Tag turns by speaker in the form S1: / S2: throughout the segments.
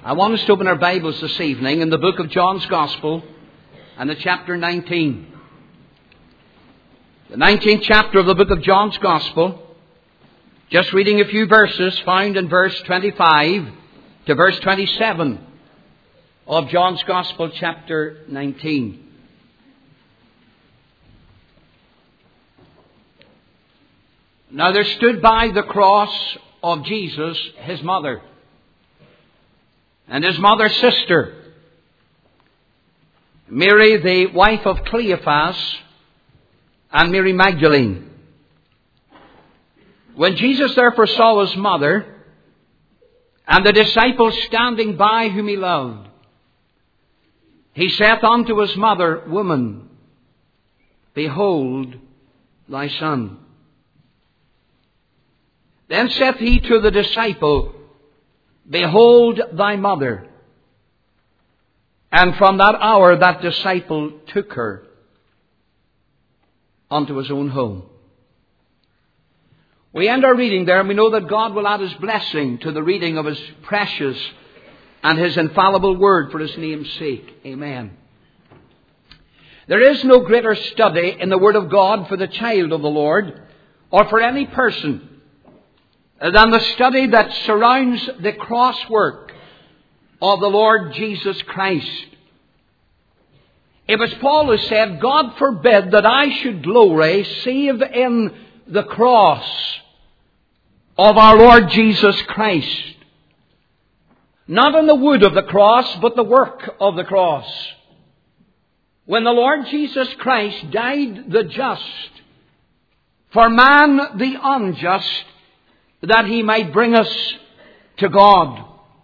S1: I want us to open our Bibles this evening in the book of John's Gospel and the chapter 19. The 19th chapter of the book of John's Gospel, just reading a few verses found in verse 25 to verse 27 of John's Gospel chapter 19. Now there stood by the cross of Jesus his mother, and his mother's sister, Mary, the wife of Cleophas, and Mary Magdalene. When Jesus therefore saw his mother, and the disciples standing by whom he loved, he saith unto his mother, Woman, behold thy son. Then saith he to the disciple, Behold thy mother. And from that hour that disciple took her unto his own home. We end our reading there, and we know that God will add his blessing to the reading of his precious and his infallible word for his name's sake. Amen. There is no greater study in the word of God for the child of the Lord, or for any person, than the study that surrounds the cross work of the Lord Jesus Christ. It was Paul who said, God forbid that I should glory save in the cross of our Lord Jesus Christ. Not in the wood of the cross, but the work of the cross. When the Lord Jesus Christ died the just for man the unjust, that he might bring us to God.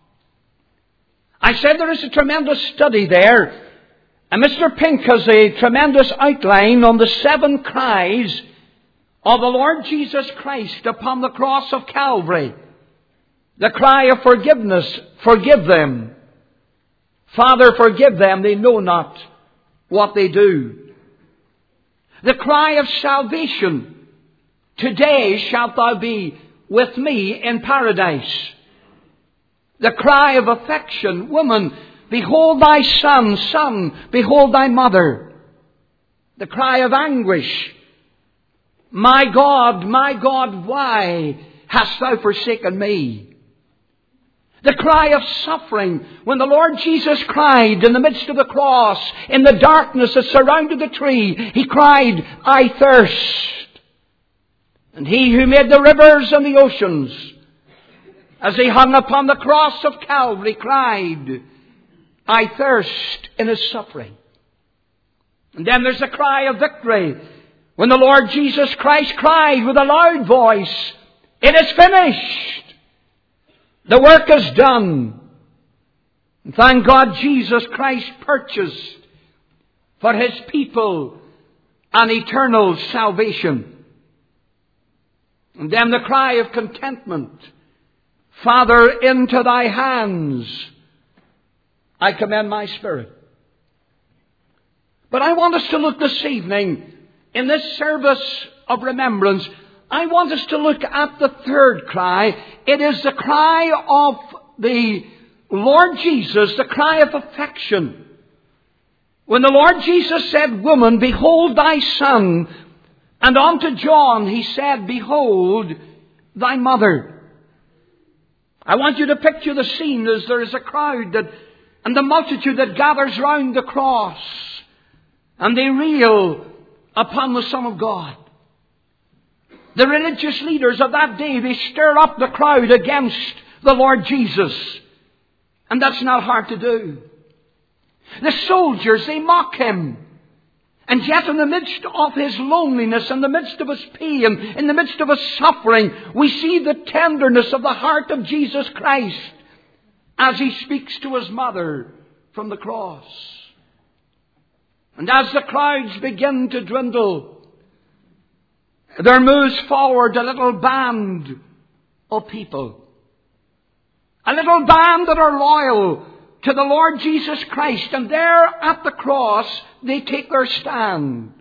S1: I said there is a tremendous study there. And Mr. Pink has a tremendous outline on the 7 cries of the Lord Jesus Christ upon the cross of Calvary. The cry of forgiveness, forgive them. Father, forgive them, they know not what they do. The cry of salvation, today shalt thou be with me in paradise. The cry of affection, woman, behold thy son, son, behold thy mother. The cry of anguish, my God, why hast thou forsaken me? The cry of suffering, when the Lord Jesus cried in the midst of the cross, in the darkness that surrounded the tree, he cried, I thirst. And he who made the rivers and the oceans, as he hung upon the cross of Calvary, cried, I thirst, in his suffering. And then there's a cry of victory, when the Lord Jesus Christ cried with a loud voice, it is finished. The work is done. And thank God Jesus Christ purchased for his people an eternal salvation. And then the cry of contentment. Father, into thy hands I commend my spirit. But I want us to look this evening, in this service of remembrance, I want us to look at the third cry. It is the cry of the Lord Jesus, the cry of affection. When the Lord Jesus said, Woman, behold thy son, and unto John he said, Behold thy mother. I want you to picture the scene as there is a crowd and the multitude that gathers round the cross, and they rail upon the Son of God. The religious leaders of that day, they stir up the crowd against the Lord Jesus. And that's not hard to do. The soldiers, they mock him. And yet in the midst of his loneliness, in the midst of his pain, in the midst of his suffering, we see the tenderness of the heart of Jesus Christ as he speaks to his mother from the cross. And as the crowds begin to dwindle, there moves forward a little band of people. A little band that are loyal to the Lord Jesus Christ. And there at the cross, they take their stand.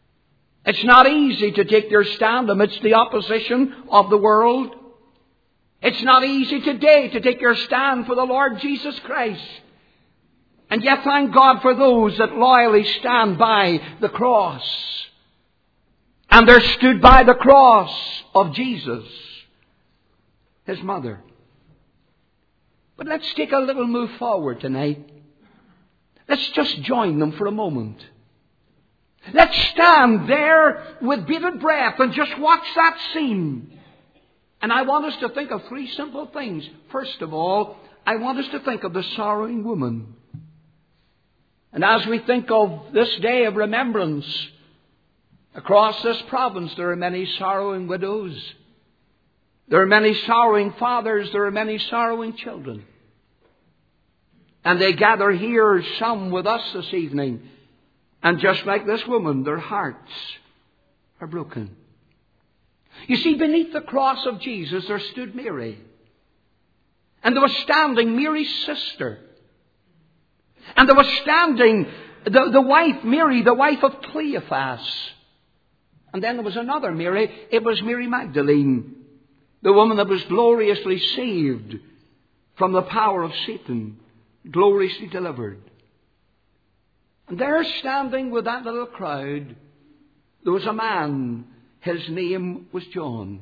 S1: It's not easy to take their stand amidst the opposition of the world. It's not easy today to take your stand for the Lord Jesus Christ. And yet thank God for those that loyally stand by the cross. And they're stood by the cross of Jesus, His mother. But let's take a little move forward tonight. Let's just join them for a moment. Let's stand there with bated breath and just watch that scene. And I want us to think of three simple things. First of all, I want us to think of the sorrowing woman. And as we think of this day of remembrance, across this province there are many sorrowing widows. There are many sorrowing fathers. There are many sorrowing children. And they gather here, some with us this evening. And just like this woman, their hearts are broken. You see, beneath the cross of Jesus there stood Mary. And there was standing Mary's sister. And there was standing the wife, Mary, the wife of Cleophas. And then there was another Mary. It was Mary Magdalene, the woman that was gloriously saved from the power of Satan, gloriously delivered. And there standing with that little crowd, there was a man. His name was John.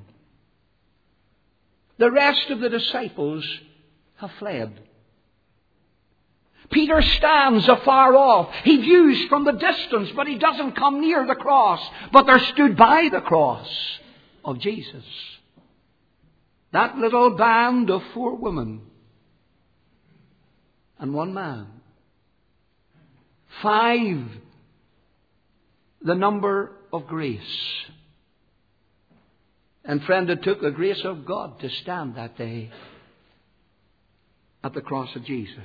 S1: The rest of the disciples have fled. Peter stands afar off. He views from the distance, but he doesn't come near the cross. But they're stood by the cross of Jesus. That little band of 4 women and 1 man. 5, the number of grace. And friend, it took the grace of God to stand that day at the cross of Jesus.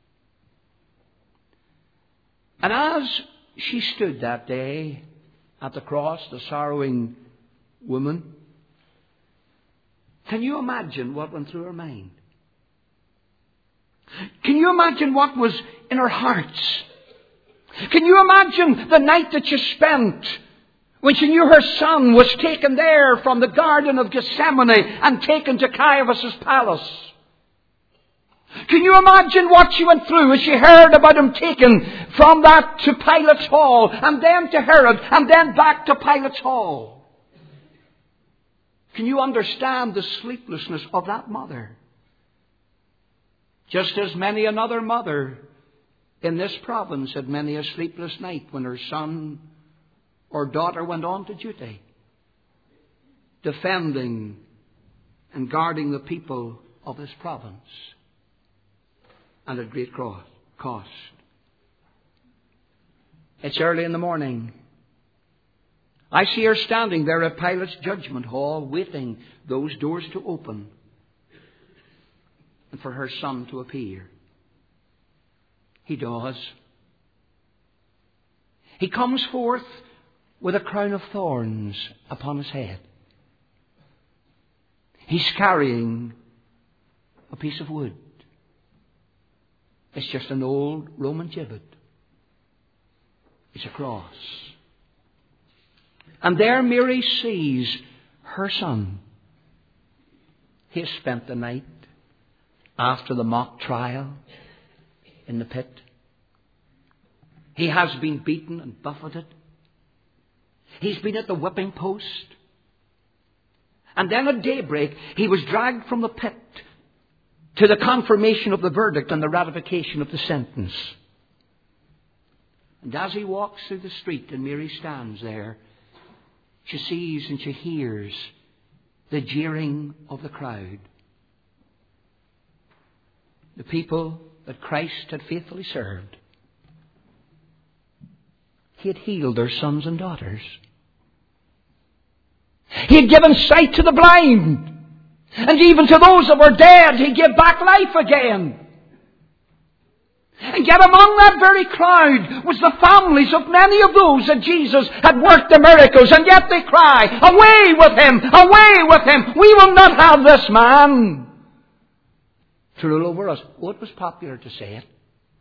S1: And as she stood that day at the cross, the sorrowing woman, can you imagine what went through her mind? Can you imagine what was in her heart? Can you imagine the night that she spent when she knew her son was taken there from the Garden of Gethsemane and taken to Caiaphas' palace? Can you imagine what she went through as she heard about him taken from that to Pilate's hall, and then to Herod, and then back to Pilate's hall? Can you understand the sleeplessness of that mother? Just as many another mother in this province had many a sleepless night when her son or daughter went on to duty, defending and guarding the people of this province, and at great cost. It's early in the morning. I see her standing there at Pilate's judgment hall, waiting those doors to open and for her son to appear. He does. He comes forth with a crown of thorns upon his head. He's carrying a piece of wood. It's just an old Roman gibbet. It's a cross. And there Mary sees her son. He has spent the night after the mock trial in the pit. He has been beaten and buffeted. He's been at the whipping post. And then at daybreak, he was dragged from the pit to the confirmation of the verdict and the ratification of the sentence. And as he walks through the street and Mary stands there, she sees and she hears the jeering of the crowd. The people that Christ had faithfully served. He had healed their sons and daughters. He had given sight to the blind. And even to those that were dead, He gave back life again. And yet among that very crowd was the families of many of those that Jesus had worked the miracles. And yet they cry, "Away with Him! Away with Him! We will not have this man to rule over us." Oh, it was popular to say it.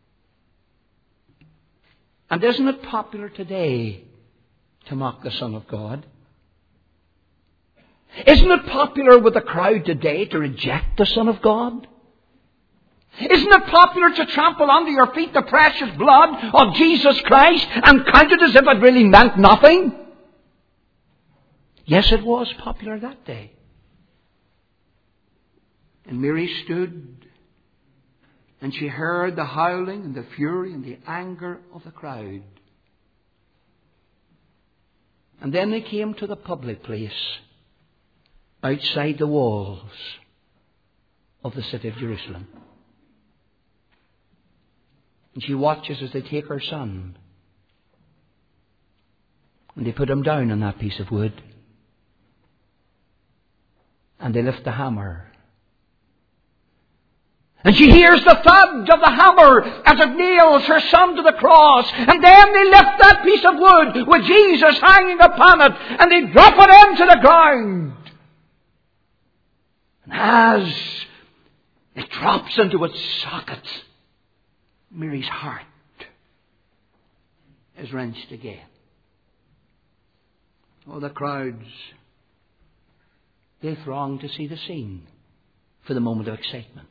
S1: And isn't it popular today to mock the Son of God? Isn't it popular with the crowd today to reject the Son of God? Isn't it popular to trample under your feet the precious blood of Jesus Christ and count it as if it really meant nothing? Yes, it was popular that day. And Mary stood and she heard the howling and the fury and the anger of the crowd. And then they came to the public place outside the walls of the city of Jerusalem. And she watches as they take her son and they put him down on that piece of wood. And they lift the hammer. And she hears the thud of the hammer as it nails her son to the cross. And then they lift that piece of wood with Jesus hanging upon it. And they drop it into the ground. And as it drops into its socket, Mary's heart is wrenched again. Oh, the crowds, they throng to see the scene for the moment of excitement.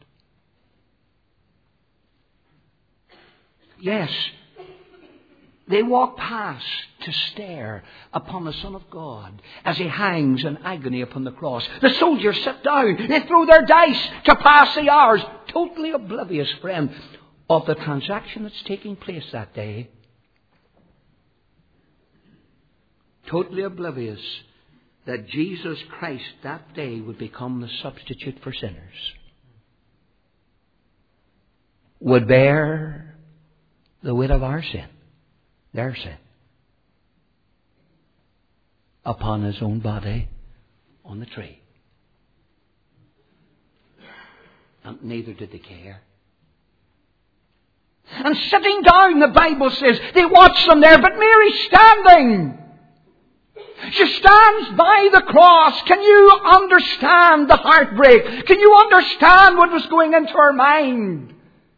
S1: Yes, they walk past to stare upon the Son of God as he hangs in agony upon the cross. The soldiers sit down. They throw their dice to pass the hours, totally oblivious, friend, of the transaction that's taking place that day. Totally oblivious that Jesus Christ that day would become the substitute for sinners. Would bear the weight of our sin, their sin, upon his own body on the tree. And neither did they care. And sitting down, the Bible says, they watch them there, but Mary's standing. She stands by the cross. Can you understand the heartbreak? Can you understand what was going into her mind?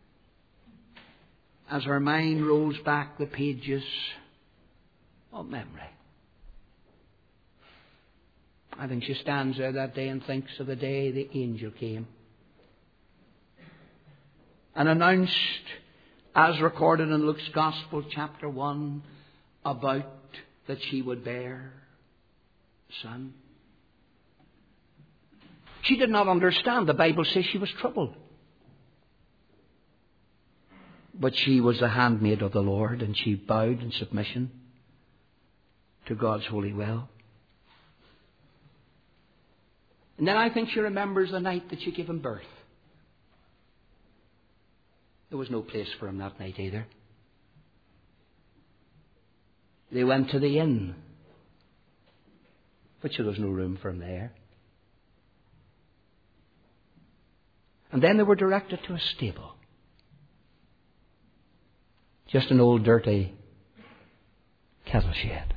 S1: As her mind rolls back the pages of memory. I think she stands there that day and thinks of the day the angel came and announced, as recorded in Luke's Gospel, chapter 1, about that she would bear a son. She did not understand. The Bible says she was troubled. But she was the handmaid of the Lord, and she bowed in submission to God's holy will. And then I think she remembers the night that she gave him birth. There was no place for him that night either. They went to the inn, but there was no room for him there. And then they were directed to a stable. Just an old dirty cattle shed.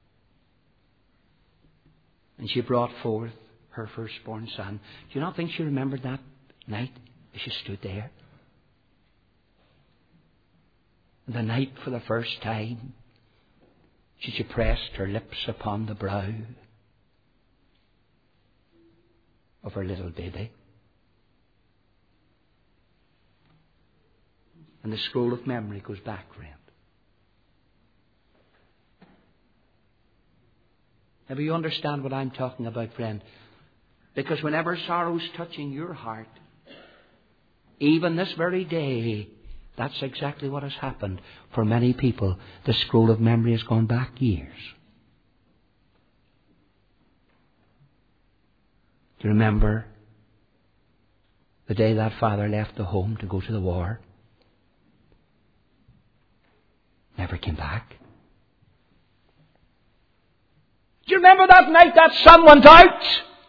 S1: And she brought forth her firstborn son. Do you not think she remembered that night as she stood there? And the night for the first time, she pressed her lips upon the brow of her little baby. And the scroll of memory goes back, friend. Now, you understand what I'm talking about, friend? Because whenever sorrow's touching your heart, even this very day, that's exactly what has happened for many people. The scroll of memory has gone back years. Do you remember the day that father left the home to go to the war? Never came back. Do you remember that night that sun went out?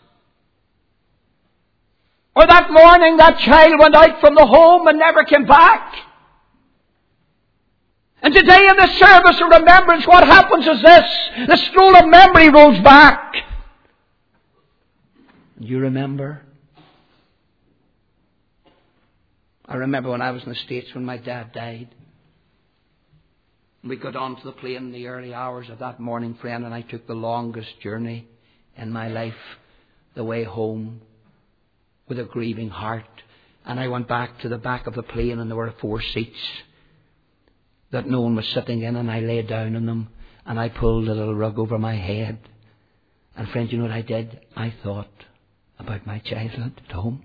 S1: Or that morning that child went out from the home and never came back? And today in the service of remembrance, what happens is this. The scroll of memory rolls back. You remember? I remember when I was in the States when my dad died. We got onto the plane in the early hours of that morning, friend, and I took the longest journey in my life the way home with a grieving heart. And I went back to the back of the plane, and there were 4 seats that no one was sitting in, and I lay down in them, and I pulled a little rug over my head. And friends, you know what I did? I thought about my childhood at home.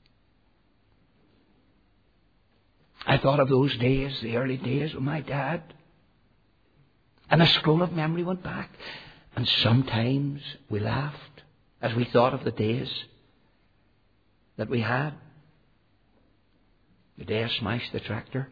S1: I thought of those days, the early days with my dad. And a scroll of memory went back. And sometimes we laughed as we thought of the days that we had. The day I smashed the tractor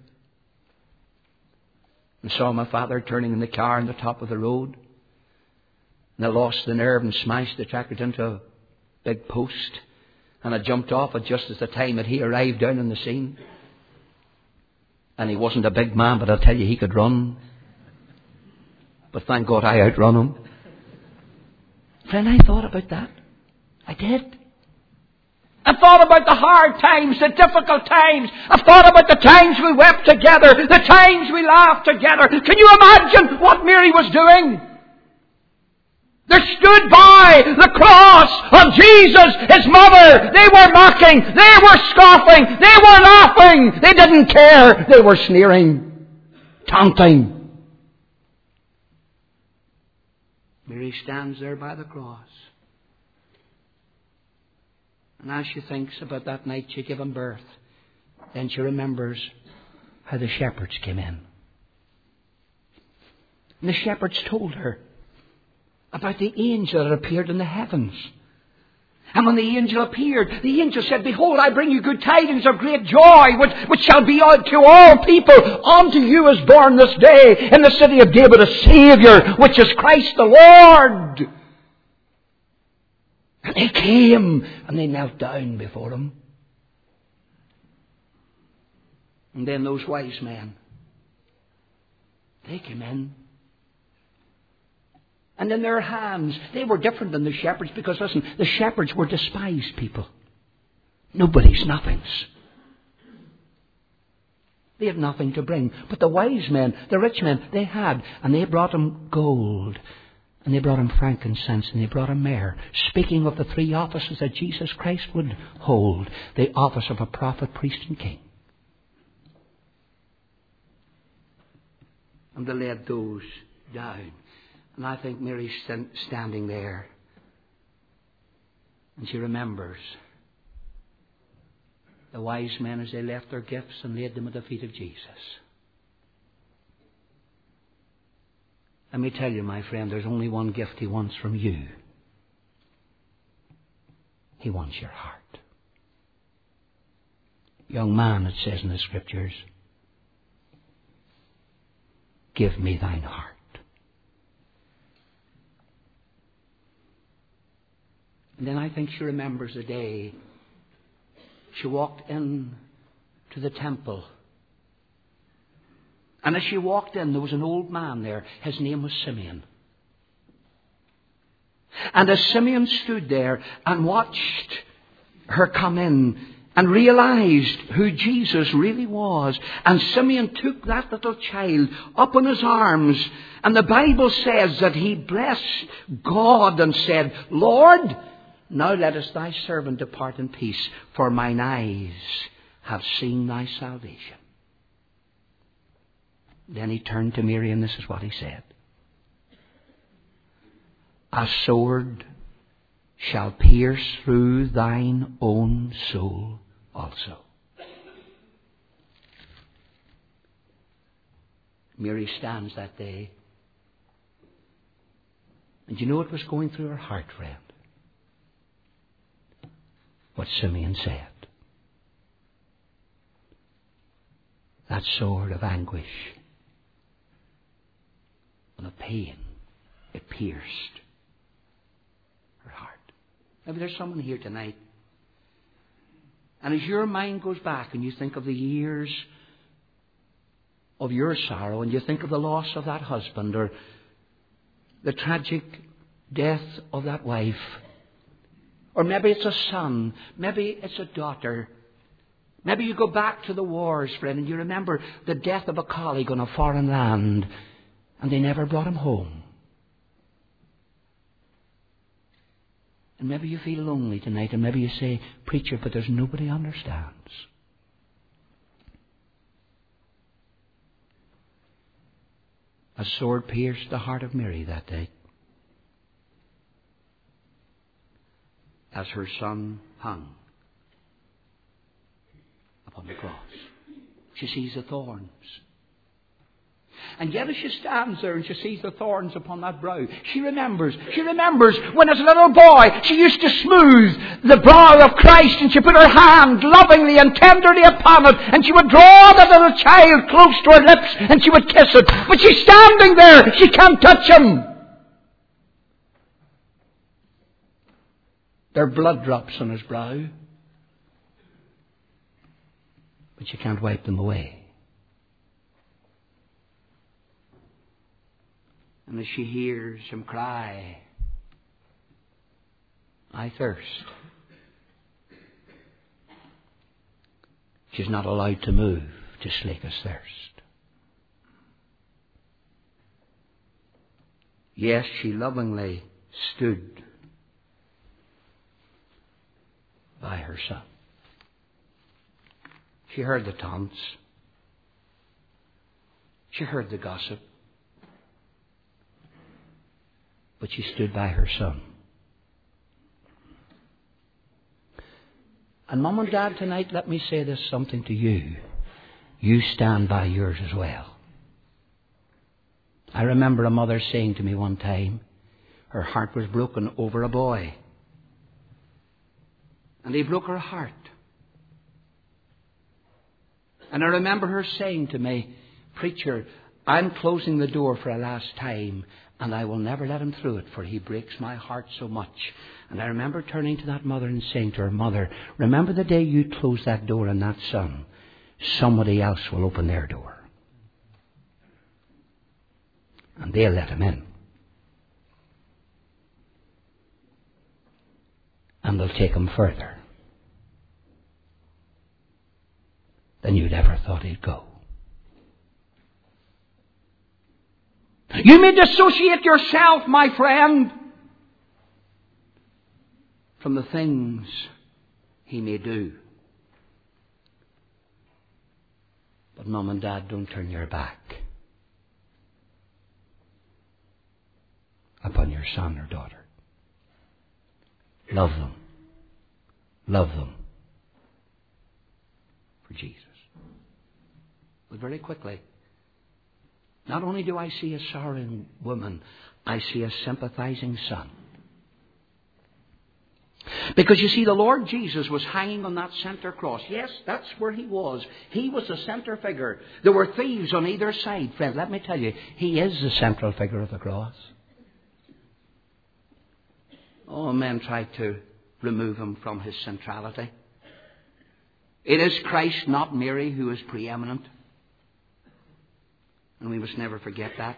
S1: and saw my father turning in the car on the top of the road. And I lost the nerve and smashed the tractor into a big post. And I jumped off it just as the time that he arrived down on the scene. And he wasn't a big man, but I'll tell you, he could run. But thank God I outrun him. Friend, I thought about that. I did. I thought about the hard times, the difficult times. I thought about the times we wept together, the times we laughed together. Can you imagine what Mary was doing? They stood by the cross of Jesus, his mother. They were mocking. They were scoffing. They were laughing. They didn't care. They were sneering, taunting. Mary stands there by the cross. And as she thinks about that night she gave him birth, then she remembers how the shepherds came in. And the shepherds told her about the angel that appeared in the heavens. And when the angel appeared, the angel said, "Behold, I bring you good tidings of great joy, which shall be to all people. Unto you is born this day in the city of David a Saviour, which is Christ the Lord." And they came and they knelt down before him. And then those wise men, they came in. And in their hands, they were different than the shepherds because, listen, the shepherds were despised people. Nobody's, nothings. They had nothing to bring. But the wise men, the rich men, they had. And they brought him gold. And they brought him frankincense. And they brought him myrrh. Speaking of the 3 offices that Jesus Christ would hold. The office of a prophet, priest, and king. And they laid those down. And I think Mary's standing there. And she remembers the wise men as they left their gifts and laid them at the feet of Jesus. Let me tell you, my friend, there's only one gift he wants from you. He wants your heart. Young man, it says in the Scriptures, give me thine heart. And then I think she remembers the day she walked in to the temple. And as she walked in, there was an old man there. His name was Simeon. And as Simeon stood there and watched her come in and realized who Jesus really was, and Simeon took that little child up in his arms, and the Bible says that he blessed God and said, "Lord, now lettest thy servant depart in peace, for mine eyes have seen thy salvation." Then he turned to Mary, and this is what he said. "A sword shall pierce through thine own soul also." Mary stands that day. And you know what was going through her heart, friend? What Simeon said. That sword of anguish and of pain, it pierced her heart. Maybe there's someone here tonight, and as your mind goes back and you think of the years of your sorrow, and you think of the loss of that husband, or the tragic death of that wife, or maybe it's a son, maybe it's a daughter. Maybe you go back to the wars, friend, and you remember the death of a colleague on a foreign land, and they never brought him home. And maybe you feel lonely tonight, and maybe you say, preacher, but there's nobody understands. A sword pierced the heart of Mary that day as her son hung upon the cross. She sees the thorns. And yet as she stands there and she sees the thorns upon that brow, she remembers when as a little boy she used to smooth the brow of Christ, and she put her hand lovingly and tenderly upon it, and she would draw that little child close to her lips and she would kiss it. But she's standing there, she can't touch him. There are blood drops on his brow, but she can't wipe them away. And as she hears him cry, I thirst, she's not allowed to move to slake his thirst. Yes, she lovingly stood by her son. She heard the taunts. She heard the gossip. But she stood by her son. And Mum and Dad, tonight, let me say this something to you. You stand by yours as well. I remember a mother saying to me one time, her heart was broken over a boy. And he broke her heart. And I remember her saying to me, preacher, I'm closing the door for a last time, and I will never let him through it, for he breaks my heart so much. And I remember turning to that mother and saying to her, Mother, remember the day you close that door on that son, somebody else will open their door. And they'll let him in. And they'll take him further than you'd ever thought he'd go. You may dissociate yourself, my friend, from the things he may do. But Mum and Dad, don't turn your back upon your son or daughter. Love them. Love them for Jesus. But very quickly, not only do I see a sorrowing woman, I see a sympathizing son. Because you see, the Lord Jesus was hanging on that center cross. Yes, that's where he was. He was the center figure. There were thieves on either side. Friend, let me tell you, he is the central figure of the cross. Oh, men tried to remove him from his centrality. It is Christ, not Mary, who is preeminent. And we must never forget that.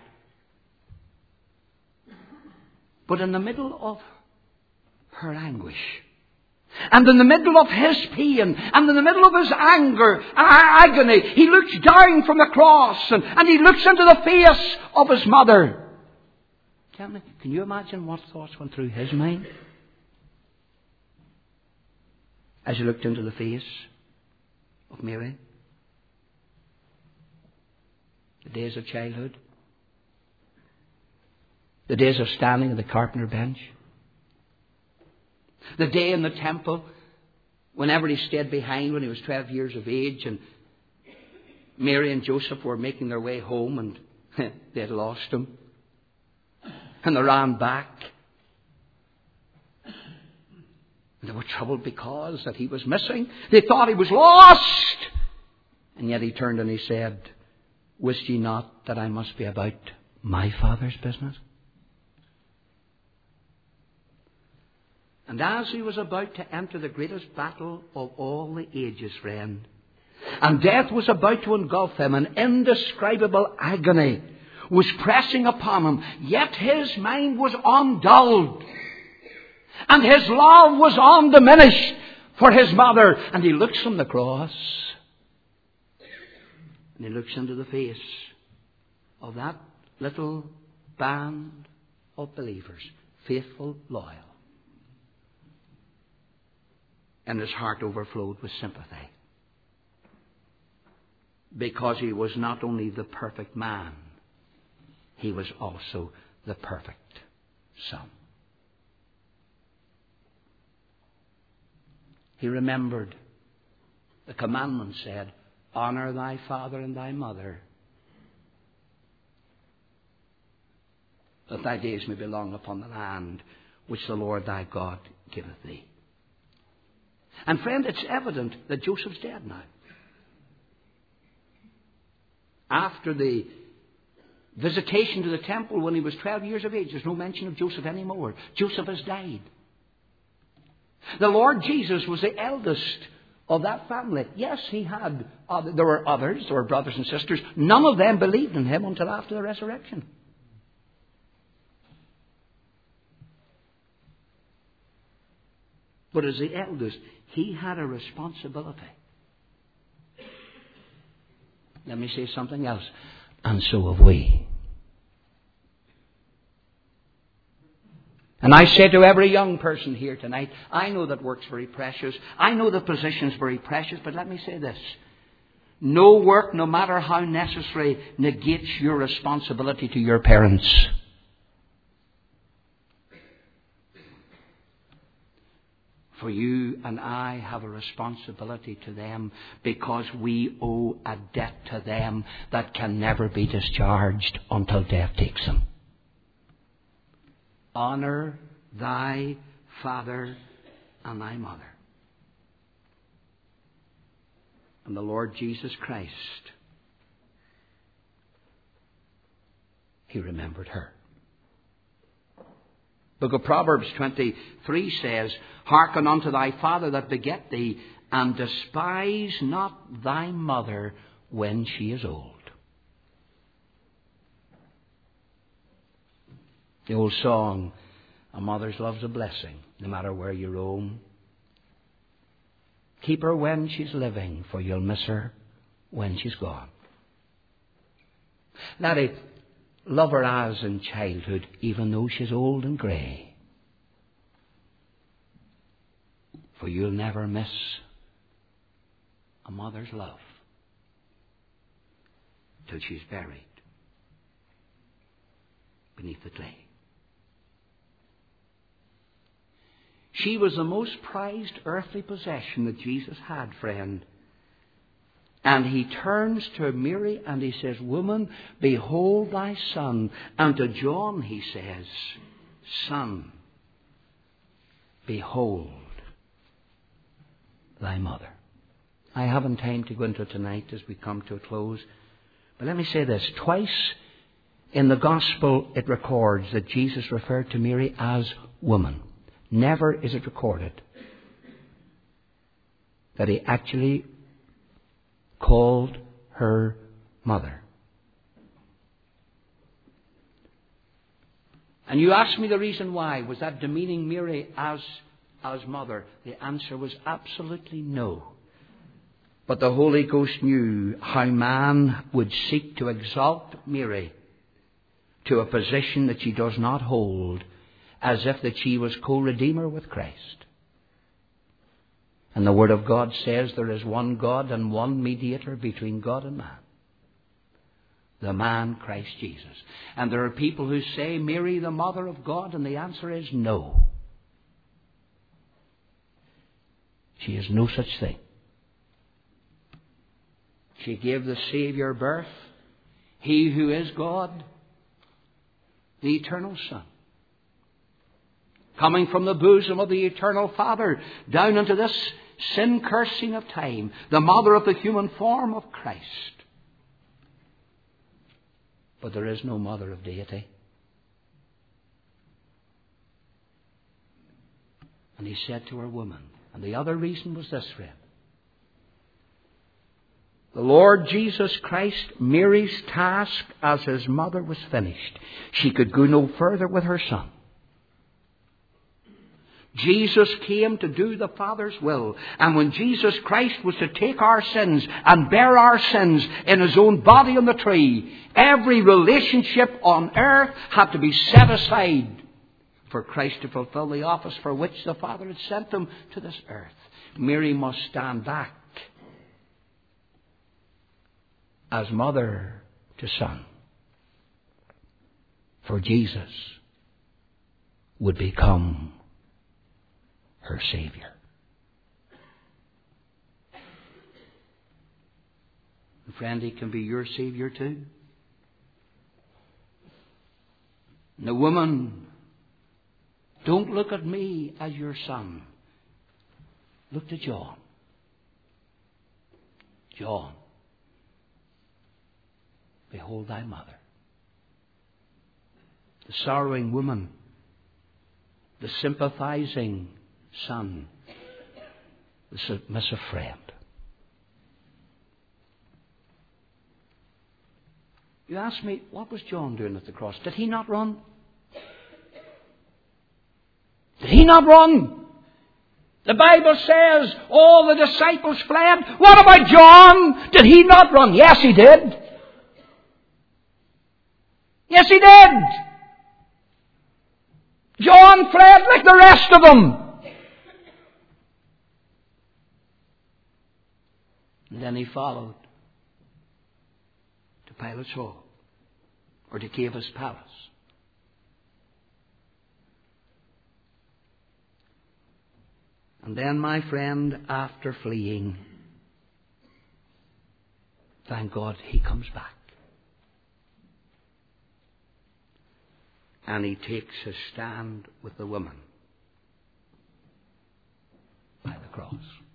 S1: But in the middle of her anguish, and in the middle of his pain, and in the middle of his anger and agony, he looks down from the cross and he looks into the face of his mother. Tell me, can you imagine what thoughts went through his mind as he looked into the face of Mary? The days of childhood. The days of standing at the carpenter bench. The day in the temple, whenever he stayed behind when he was 12 years of age, and Mary and Joseph were making their way home, and they had lost him. And they ran back. And they were troubled because that he was missing. They thought he was lost. And yet he turned and he said, wist ye not that I must be about my Father's business? And as he was about to enter the greatest battle of all the ages, friend, and death was about to engulf him, an indescribable agony was pressing upon him, yet his mind was undulled, and his love was undiminished for his mother. And he looks from the cross, and he looks into the face of that little band of believers, faithful, loyal. and his heart overflowed with sympathy. Because he was not only the perfect man, he was also the perfect son. He remembered the commandment said, honor thy father and thy mother, that thy days may be long upon the land which the Lord thy God giveth thee. And friend, it's evident that Joseph's dead now. After the visitation to the temple when he was 12 years of age, there's no mention of Joseph anymore. Joseph has died. The Lord Jesus was the eldest of that family. Yes, he had. There were others, there were brothers and sisters. None of them believed in him until after the resurrection. But as the eldest, he had a responsibility. Let me say something else. And so have we. And I say to every young person here tonight, I know that work's very precious. I know the position's very precious. But let me say this. No work, no matter how necessary, negates your responsibility to your parents. For you and I have a responsibility to them because we owe a debt to them that can never be discharged until death takes them. Honor thy father and thy mother. And the Lord Jesus Christ, he remembered her. Book of Proverbs 23 says, hearken unto thy father that beget thee, and despise not thy mother when she is old. The old song, a mother's love's a blessing, no matter where you roam. Keep her when she's living, for you'll miss her when she's gone. Laddie, love her as in childhood, even though she's old and grey. For you'll never miss a mother's love till she's buried beneath the clay. She was the most prized earthly possession that Jesus had, friend. And he turns to Mary and he says, woman, behold thy son. And to John he says, son, behold thy mother. I haven't time to go into it tonight as we come to a close. But let me say this. Twice in the gospel it records that Jesus referred to Mary as woman. Never is it recorded that he actually called her mother. And you ask me the reason why. Was that demeaning Mary as mother? The answer was absolutely no. But the Holy Ghost knew how man would seek to exalt Mary to a position that she does not hold, as if that she was co-redeemer with Christ. And the Word of God says there is one God and one mediator between God and man. The man, Christ Jesus. And there are people who say, Mary, the mother of God, and the answer is no. She is no such thing. She gave the Savior birth, He who is God, the eternal Son, coming from the bosom of the eternal Father down into this sin-cursing of time, the mother of the human form of Christ. But there is no mother of deity. And he said to her, woman. And the other reason was this, friend. The Lord Jesus Christ, Mary's task as his mother was finished. She could go no further with her son. Jesus came to do the Father's will. And when Jesus Christ was to take our sins and bear our sins in his own body on the tree, every relationship on earth had to be set aside for Christ to fulfill the office for which the Father had sent him to this earth. Mary must stand back as mother to son. For Jesus would become her Savior. And friend, He can be your Savior too. Now, woman, don't look at me as your son. Look to John. John, behold thy mother. The sorrowing woman, the sympathizing son, the submissive friend. You ask me, what was John doing at the cross? Did he not run? Did he not run? The Bible says all the disciples fled. What about John? Did he not run? Yes, he did. Yes, he did. John fled like the rest of them. And then he followed to Pilate's hall, or to Caiaphas' palace. And then, my friend, after fleeing, thank God, he comes back. And he takes his stand with the woman by the cross.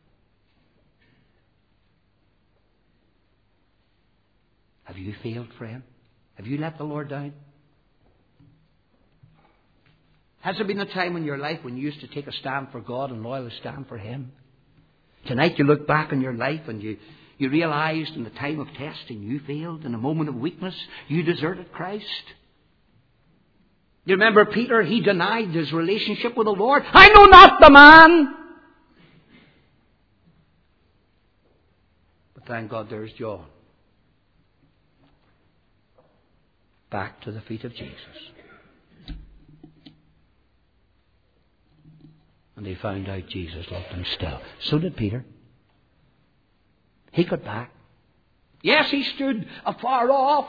S1: Have you failed, friend? Have you let the Lord down? Has there been a time in your life when you used to take a stand for God and loyally stand for Him? Tonight you look back on your life and you realized in the time of testing you failed. In a moment of weakness you deserted Christ. You remember Peter, he denied his relationship with the Lord. I know not the man. But thank God there's John. Back to the feet of Jesus. And he found out Jesus loved him still. So did Peter. He got back. Yes, he stood afar off.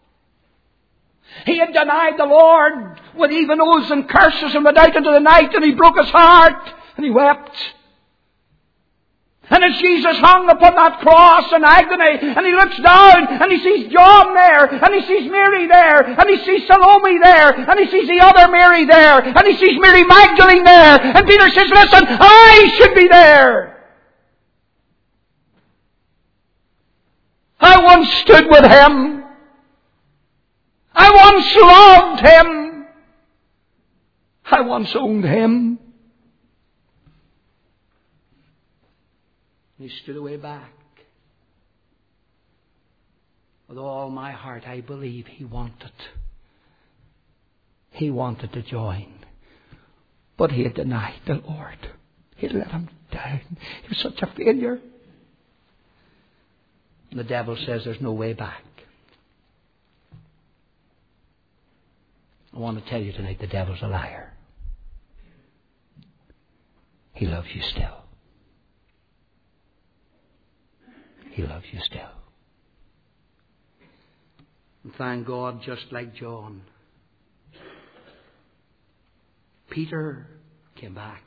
S1: He had denied the Lord with even oaths and curses and went out into the night and he broke his heart and he wept. And as Jesus hung upon that cross in agony and he looks down and he sees John there and he sees Mary there and he sees Salome there and he sees the other Mary there and he sees Mary Magdalene there and Peter says, listen, I should be there. I once stood with him. I once loved him. I once owned him. He stood away back. With all my heart, I believe he wanted. He wanted to join. But he had denied the Lord. He had let him down. He was such a failure. And the devil says there's no way back. I want to tell you tonight, the devil's a liar. He loves you still. He loves you still. And thank God, just like John, Peter came back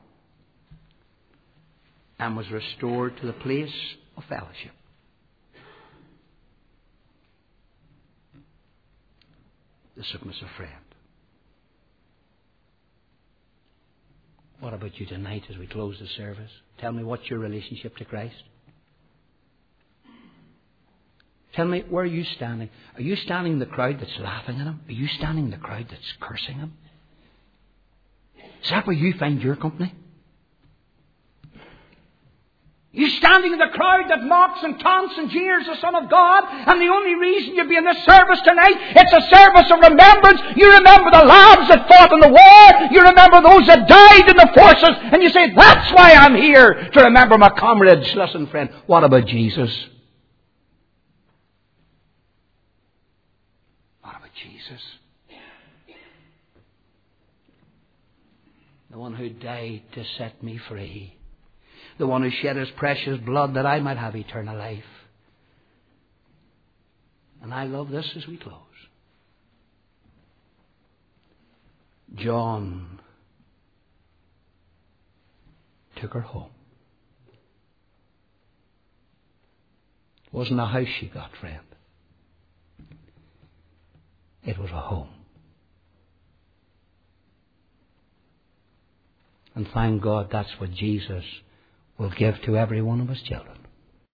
S1: and was restored to the place of fellowship. The submissive friend. What about you tonight as we close the service? Tell me, what's your relationship to Christ? Tell me, where are you standing? Are you standing in the crowd that's laughing at him? Are you standing in the crowd that's cursing him? Is that where you find your company? You standing in the crowd that mocks and taunts and jeers the Son of God, and the only reason you'll be in this service tonight, it's a service of remembrance. You remember the lads that fought in the war. You remember those that died in the forces, and you say, that's why I'm here, to remember my comrades. Listen, friend, what about Jesus? Jesus, the one who died to set me free, the one who shed his precious blood that I might have eternal life. And I love this as we close. John took her home. It wasn't a house she got, friend. It was a home. And thank God that's what Jesus will give to every one of his children.